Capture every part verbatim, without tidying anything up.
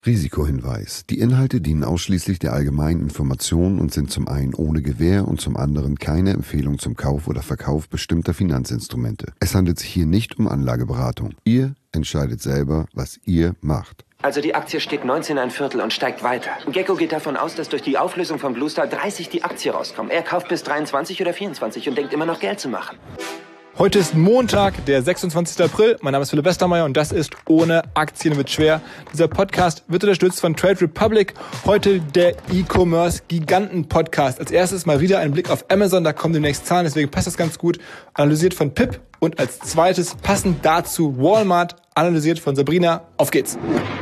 Risikohinweis. Die Inhalte dienen ausschließlich der allgemeinen Information und sind zum einen ohne Gewähr und zum anderen keine Empfehlung zum Kauf oder Verkauf bestimmter Finanzinstrumente. Es handelt sich hier nicht um Anlageberatung. Ihr entscheidet selber, was ihr macht. Also die Aktie steht neunzehn ein Viertel und steigt weiter. Gecko geht davon aus, dass durch die Auflösung von Blue Star dreißig die Aktie rauskommt. Er kauft bis dreiundzwanzig oder vierundzwanzig und denkt immer noch Geld zu machen. Heute ist Montag, der sechsundzwanzigster April. Mein Name ist Philipp Westermeier und das ist Ohne Aktien wird schwer. Dieser Podcast wird unterstützt von Trade Republic. Heute der E-Commerce-Giganten-Podcast. Als erstes mal wieder ein Blick auf Amazon. Da kommen demnächst Zahlen, deswegen passt das ganz gut. Analysiert von Pip. Und als zweites passend dazu Walmart. Analysiert von Sabrina. Auf geht's.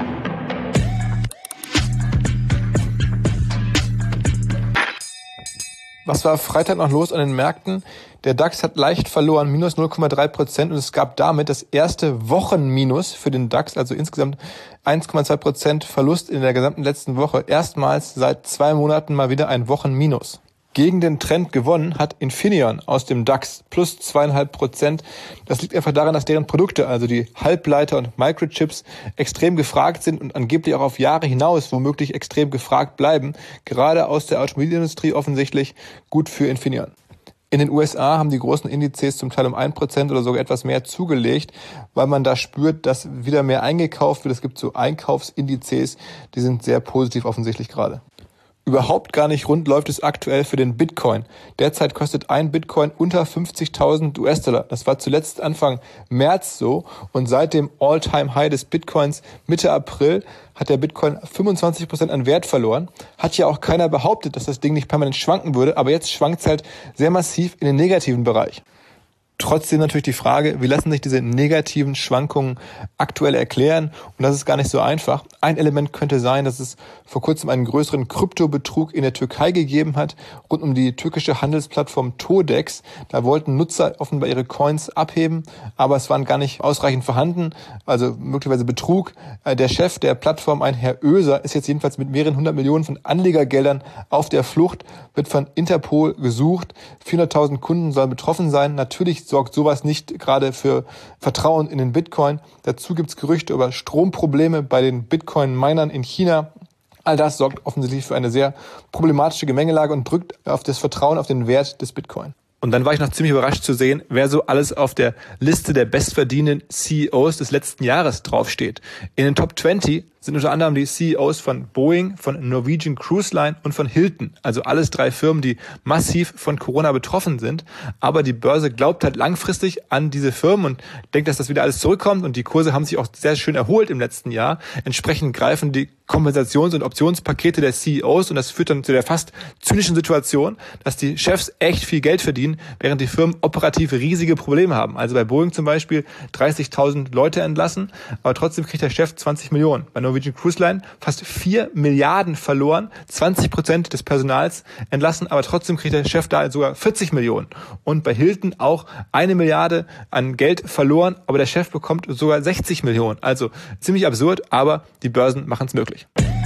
Was war Freitag noch los an den Märkten? Der DAX hat leicht verloren, minus null Komma drei Prozent, und es gab damit das erste Wochenminus für den DAX, also insgesamt eins Komma zwei Prozent Verlust in der gesamten letzten Woche. Erstmals seit zwei Monaten mal wieder ein Wochenminus. Gegen den Trend gewonnen hat Infineon aus dem DAX, plus zwei Komma fünf Prozent. Das liegt einfach daran, dass deren Produkte, also die Halbleiter und Microchips, extrem gefragt sind und angeblich auch auf Jahre hinaus womöglich extrem gefragt bleiben. Gerade aus der Automobilindustrie offensichtlich gut für Infineon. In den U S A haben die großen Indizes zum Teil um ein Prozent oder sogar etwas mehr zugelegt, weil man da spürt, dass wieder mehr eingekauft wird. Es gibt so Einkaufsindizes, die sind sehr positiv offensichtlich gerade. Überhaupt gar nicht rund läuft es aktuell für den Bitcoin. Derzeit kostet ein Bitcoin unter fünfzigtausend US-Dollar. Das war zuletzt Anfang März so, und seit dem All-Time-High des Bitcoins Mitte April hat der Bitcoin fünfundzwanzig Prozent an Wert verloren. Hat ja auch keiner behauptet, dass das Ding nicht permanent schwanken würde, aber jetzt schwankt es halt sehr massiv in den negativen Bereich. Trotzdem natürlich die Frage, wie lassen sich diese negativen Schwankungen aktuell erklären? Und das ist gar nicht so einfach. Ein Element könnte sein, dass es vor kurzem einen größeren Kryptobetrug in der Türkei gegeben hat, rund um die türkische Handelsplattform Todex. Da wollten Nutzer offenbar ihre Coins abheben, aber es waren gar nicht ausreichend vorhanden, also möglicherweise Betrug. Der Chef der Plattform, ein Herr Oeser, ist jetzt jedenfalls mit mehreren hundert Millionen von Anlegergeldern auf der Flucht, wird von Interpol gesucht. vierhunderttausend Kunden sollen betroffen sein. Natürlich sorgt sowas nicht gerade für Vertrauen in den Bitcoin. Dazu gibt es Gerüchte über Stromprobleme bei den Bitcoin-Minern in China. All das sorgt offensichtlich für eine sehr problematische Gemengelage und drückt auf das Vertrauen auf den Wert des Bitcoin. Und dann war ich noch ziemlich überrascht zu sehen, wer so alles auf der Liste der bestverdienenden C E Os des letzten Jahres draufsteht. In den Top zwanzig sind unter anderem die C E Os von Boeing, von Norwegian Cruise Line und von Hilton. Also alles drei Firmen, die massiv von Corona betroffen sind. Aber die Börse glaubt halt langfristig an diese Firmen und denkt, dass das wieder alles zurückkommt. Und die Kurse haben sich auch sehr schön erholt im letzten Jahr. Entsprechend greifen die Kompensations- und Optionspakete der C E Os, und das führt dann zu der fast zynischen Situation, dass die Chefs echt viel Geld verdienen, während die Firmen operativ riesige Probleme haben. Also bei Boeing zum Beispiel dreißigtausend Leute entlassen, aber trotzdem kriegt der Chef zwanzig Millionen. Bei Norwegian Cruise Line fast vier Milliarden verloren, zwanzig Prozent des Personals entlassen, aber trotzdem kriegt der Chef da sogar vierzig Millionen. Und bei Hilton auch eine Milliarde an Geld verloren, aber der Chef bekommt sogar sechzig Millionen. Also ziemlich absurd, aber die Börsen machen es möglich.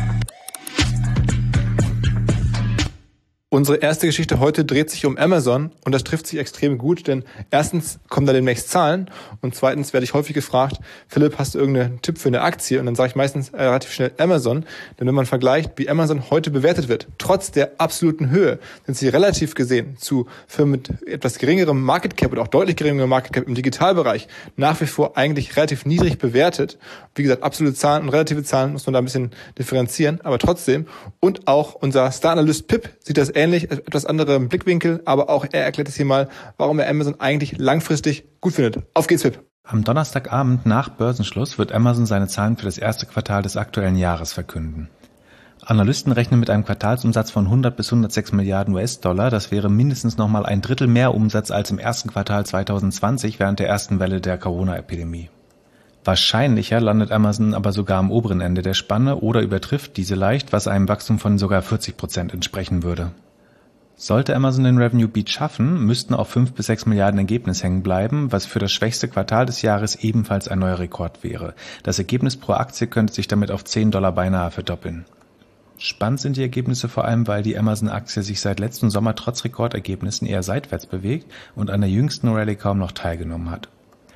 Unsere erste Geschichte heute dreht sich um Amazon, und das trifft sich extrem gut, denn erstens kommen da demnächst Zahlen und zweitens werde ich häufig gefragt, Philipp, hast du irgendeinen Tipp für eine Aktie? Und dann sage ich meistens äh, relativ schnell Amazon, denn wenn man vergleicht, wie Amazon heute bewertet wird, trotz der absoluten Höhe, sind sie relativ gesehen zu Firmen mit etwas geringerem Market Cap oder auch deutlich geringerem Market Cap im Digitalbereich nach wie vor eigentlich relativ niedrig bewertet. Wie gesagt, absolute Zahlen und relative Zahlen muss man da ein bisschen differenzieren, aber trotzdem. Und auch unser Star-Analyst Pip sieht das ähnlich, etwas anderem Blickwinkel, aber auch er erklärt es hier mal, warum er Amazon eigentlich langfristig gut findet. Auf geht's, Pip. Am Donnerstagabend nach Börsenschluss wird Amazon seine Zahlen für das erste Quartal des aktuellen Jahres verkünden. Analysten rechnen mit einem Quartalsumsatz von hundert bis hundertsechs Milliarden U S-Dollar. Das wäre mindestens nochmal ein Drittel mehr Umsatz als im ersten Quartal zweitausendzwanzig während der ersten Welle der Corona-Epidemie. Wahrscheinlicher landet Amazon aber sogar am oberen Ende der Spanne oder übertrifft diese leicht, was einem Wachstum von sogar vierzig Prozent entsprechen würde. Sollte Amazon den Revenue Beat schaffen, müssten auf fünf bis sechs Milliarden Ergebnis hängen bleiben, was für das schwächste Quartal des Jahres ebenfalls ein neuer Rekord wäre. Das Ergebnis pro Aktie könnte sich damit auf zehn Dollar beinahe verdoppeln. Spannend sind die Ergebnisse vor allem, weil die Amazon-Aktie sich seit letztem Sommer trotz Rekordergebnissen eher seitwärts bewegt und an der jüngsten Rallye kaum noch teilgenommen hat.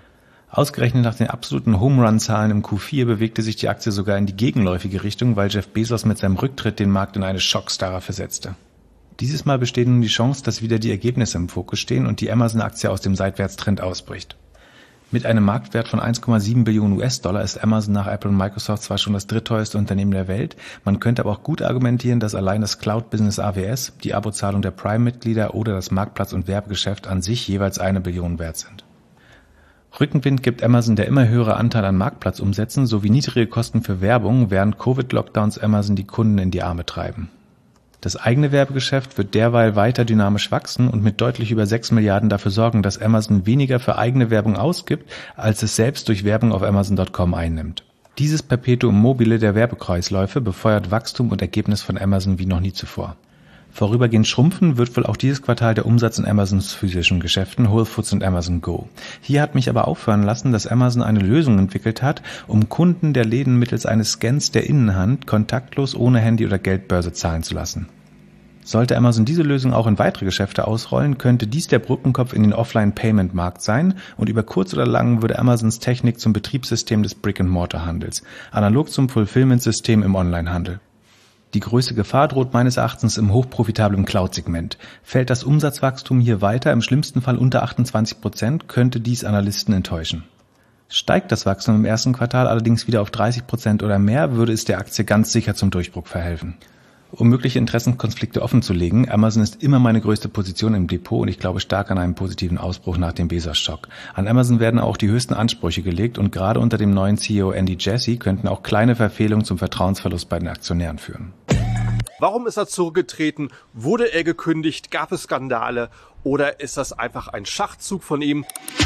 Ausgerechnet nach den absoluten Home-Run-Zahlen im Q vier bewegte sich die Aktie sogar in die gegenläufige Richtung, weil Jeff Bezos mit seinem Rücktritt den Markt in eine Schockstarre versetzte. Dieses Mal besteht nun die Chance, dass wieder die Ergebnisse im Fokus stehen und die Amazon-Aktie aus dem Seitwärtstrend ausbricht. Mit einem Marktwert von eins Komma sieben Billionen US-Dollar ist Amazon nach Apple und Microsoft zwar schon das drittteuerste Unternehmen der Welt, man könnte aber auch gut argumentieren, dass allein das Cloud-Business A W S, die Abozahlung der Prime-Mitglieder oder das Marktplatz- und Werbegeschäft an sich jeweils eine Billion wert sind. Rückenwind gibt Amazon der immer höhere Anteil an Marktplatzumsätzen sowie niedrige Kosten für Werbung, während Covid-Lockdowns Amazon die Kunden in die Arme treiben. Das eigene Werbegeschäft wird derweil weiter dynamisch wachsen und mit deutlich über sechs Milliarden dafür sorgen, dass Amazon weniger für eigene Werbung ausgibt, als es selbst durch Werbung auf Amazon Punkt com einnimmt. Dieses Perpetuum mobile der Werbekreisläufe befeuert Wachstum und Ergebnis von Amazon wie noch nie zuvor. Vorübergehend schrumpfen wird wohl auch dieses Quartal der Umsatz in Amazons physischen Geschäften, Whole Foods und Amazon Go. Hier hat mich aber aufhören lassen, dass Amazon eine Lösung entwickelt hat, um Kunden der Läden mittels eines Scans der Innenhand kontaktlos ohne Handy oder Geldbörse zahlen zu lassen. Sollte Amazon diese Lösung auch in weitere Geschäfte ausrollen, könnte dies der Brückenkopf in den Offline-Payment-Markt sein und über kurz oder lang würde Amazons Technik zum Betriebssystem des Brick-and-Mortar-Handels, analog zum Fulfillment-System im Onlinehandel. Die größte Gefahr droht meines Erachtens im hochprofitablen Cloud-Segment. Fällt das Umsatzwachstum hier weiter, im schlimmsten Fall unter achtundzwanzig Prozent, könnte dies Analysten enttäuschen. Steigt das Wachstum im ersten Quartal allerdings wieder auf dreißig Prozent oder mehr, würde es der Aktie ganz sicher zum Durchbruch verhelfen. Um mögliche Interessenkonflikte offenzulegen, Amazon ist immer meine größte Position im Depot und ich glaube stark an einen positiven Ausbruch nach dem Bezos-Schock. An Amazon werden auch die höchsten Ansprüche gelegt und gerade unter dem neuen C E O Andy Jassy könnten auch kleine Verfehlungen zum Vertrauensverlust bei den Aktionären führen. Warum ist er zurückgetreten? Wurde er gekündigt? Gab es Skandale? Oder ist das einfach ein Schachzug von ihm?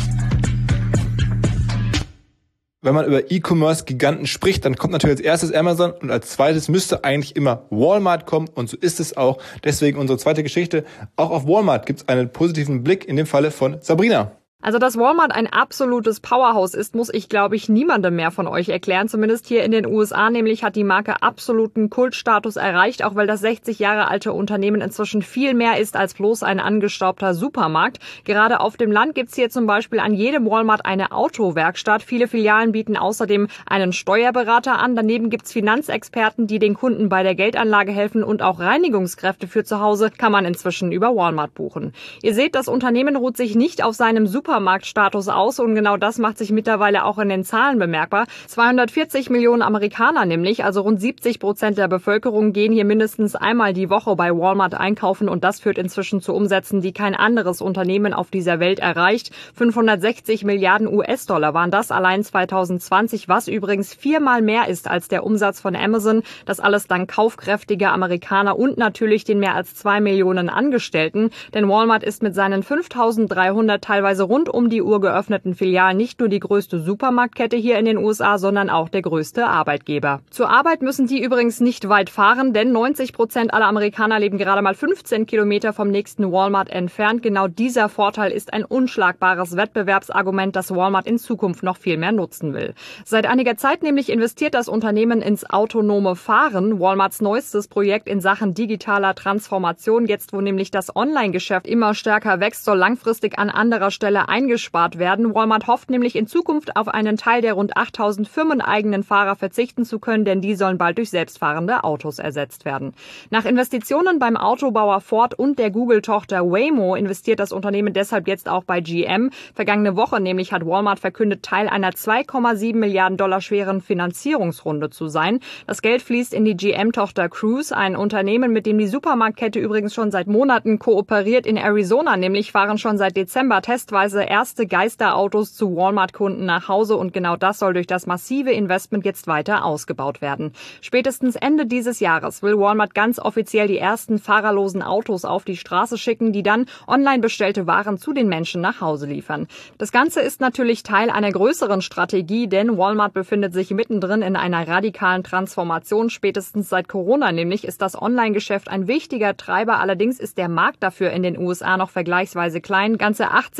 Wenn man über E-Commerce-Giganten spricht, dann kommt natürlich als erstes Amazon und als zweites müsste eigentlich immer Walmart kommen und so ist es auch. Deswegen unsere zweite Geschichte. Auch auf Walmart gibt es einen positiven Blick, in dem Falle von Sabrina. Also, dass Walmart ein absolutes Powerhouse ist, muss ich, glaube ich, niemandem mehr von euch erklären. Zumindest hier in den U S A nämlich hat die Marke absoluten Kultstatus erreicht, auch weil das sechzig Jahre alte Unternehmen inzwischen viel mehr ist als bloß ein angestaubter Supermarkt. Gerade auf dem Land gibt's hier zum Beispiel an jedem Walmart eine Autowerkstatt. Viele Filialen bieten außerdem einen Steuerberater an. Daneben gibt's Finanzexperten, die den Kunden bei der Geldanlage helfen und auch Reinigungskräfte für zu Hause kann man inzwischen über Walmart buchen. Ihr seht, das Unternehmen ruht sich nicht auf seinem Supermarkt Supermarktstatus aus und genau das macht sich mittlerweile auch in den Zahlen bemerkbar. zweihundertvierzig Millionen Amerikaner nämlich, also rund siebzig Prozent der Bevölkerung, gehen hier mindestens einmal die Woche bei Walmart einkaufen und das führt inzwischen zu Umsätzen, die kein anderes Unternehmen auf dieser Welt erreicht. fünfhundertsechzig Milliarden U S-Dollar waren das allein zweitausendzwanzig, was übrigens viermal mehr ist als der Umsatz von Amazon. Das alles dank kaufkräftiger Amerikaner und natürlich den mehr als zwei Millionen Angestellten, denn Walmart ist mit seinen fünftausenddreihundert teilweise rund um die Uhr geöffneten Filialen nicht nur die größte Supermarktkette hier in den U S A, sondern auch der größte Arbeitgeber. Zur Arbeit müssen die übrigens nicht weit fahren, denn neunzig Prozent aller Amerikaner leben gerade mal fünfzehn Kilometer vom nächsten Walmart entfernt. Genau dieser Vorteil ist ein unschlagbares Wettbewerbsargument, das Walmart in Zukunft noch viel mehr nutzen will. Seit einiger Zeit nämlich investiert das Unternehmen ins autonome Fahren, Walmarts neuestes Projekt in Sachen digitaler Transformation. Jetzt, wo nämlich das Online-Geschäft immer stärker wächst, soll langfristig an anderer Stelle eingespart werden. Walmart hofft nämlich in Zukunft auf einen Teil der rund achttausend firmeneigenen Fahrer verzichten zu können, denn die sollen bald durch selbstfahrende Autos ersetzt werden. Nach Investitionen beim Autobauer Ford und der Google-Tochter Waymo investiert das Unternehmen deshalb jetzt auch bei G M. Vergangene Woche nämlich hat Walmart verkündet, Teil einer zwei Komma sieben Milliarden Dollar schweren Finanzierungsrunde zu sein. Das Geld fließt in die G M-Tochter Cruise, ein Unternehmen, mit dem die Supermarktkette übrigens schon seit Monaten kooperiert. In Arizona nämlich fahren schon seit Dezember testweise erste Geisterautos zu Walmart-Kunden nach Hause und genau das soll durch das massive Investment jetzt weiter ausgebaut werden. Spätestens Ende dieses Jahres will Walmart ganz offiziell die ersten fahrerlosen Autos auf die Straße schicken, die dann online bestellte Waren zu den Menschen nach Hause liefern. Das Ganze ist natürlich Teil einer größeren Strategie, denn Walmart befindet sich mittendrin in einer radikalen Transformation. Spätestens seit Corona nämlich ist das Online-Geschäft ein wichtiger Treiber. Allerdings ist der Markt dafür in den U S A noch vergleichsweise klein. Ganze achtzig Prozent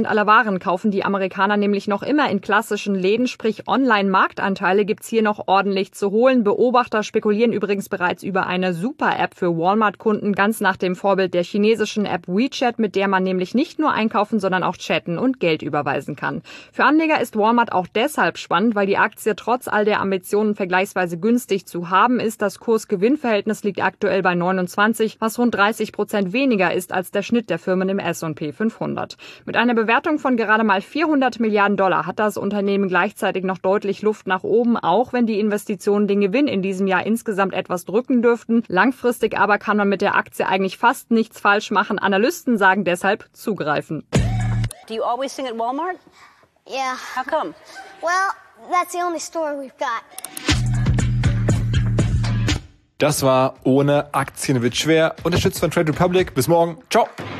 Prozent aller Waren kaufen die Amerikaner nämlich noch immer in klassischen Läden, sprich Online-Marktanteile gibt's hier noch ordentlich zu holen. Beobachter spekulieren übrigens bereits über eine Super-App für Walmart-Kunden, ganz nach dem Vorbild der chinesischen App WeChat, mit der man nämlich nicht nur einkaufen, sondern auch chatten und Geld überweisen kann. Für Anleger ist Walmart auch deshalb spannend, weil die Aktie trotz all der Ambitionen vergleichsweise günstig zu haben ist. Das Kurs-Gewinn-Verhältnis liegt aktuell bei neunundzwanzig, was rund dreißig Prozent weniger ist als der Schnitt der Firmen im S und P fünfhundert. Mit einer Bewertung von gerade mal vierhundert Milliarden Dollar hat das Unternehmen gleichzeitig noch deutlich Luft nach oben, auch wenn die Investitionen den Gewinn in diesem Jahr insgesamt etwas drücken dürften. Langfristig aber kann man mit der Aktie eigentlich fast nichts falsch machen. Analysten sagen deshalb zugreifen. Do you always sing at Walmart? Yeah. How come? Well, that's the only store we've got. Das war Ohne Aktien wird schwer. Unterstützt von Trade Republic. Bis morgen. Ciao.